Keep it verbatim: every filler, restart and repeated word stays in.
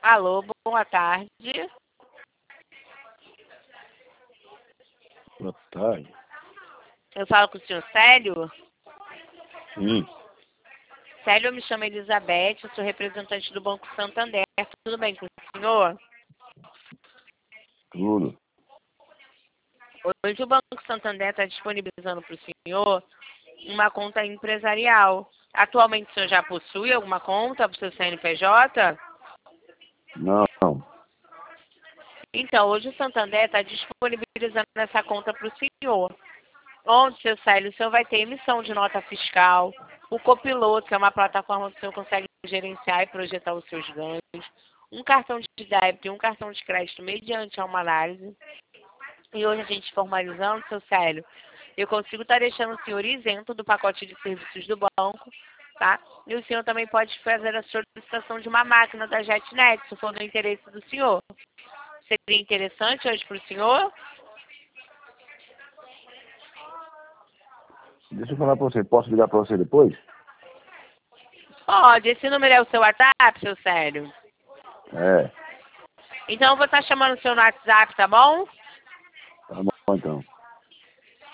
Alô, boa tarde. Boa tarde. Eu falo com o senhor Célio. Sim. Célio, eu me chamo Elizabeth, eu sou representante do Banco Santander. Tudo bem com o senhor? Tudo. Hoje o Banco Santander está disponibilizando para o senhor uma conta empresarial. Atualmente o senhor já possui alguma conta para o seu C N P J? Não. Então, hoje o Santander está disponibilizando essa conta para o senhor. Onde, seu Célio, o senhor vai ter emissão de nota fiscal, o copiloto, que é uma plataforma que o senhor consegue gerenciar e projetar os seus ganhos, um cartão de débito e um cartão de crédito mediante uma análise. E hoje a gente formalizando, seu Célio, eu consigo estar deixando o senhor isento do pacote de serviços do banco, tá? E o senhor também pode fazer a solicitação de uma máquina da JetNet, se for do interesse do senhor. Seria interessante hoje para o senhor? Deixa eu falar pra você. Posso ligar pra você depois? Pode. Esse número é o seu WhatsApp, seu Célio? É. Então eu vou estar chamando o senhor no WhatsApp, tá bom?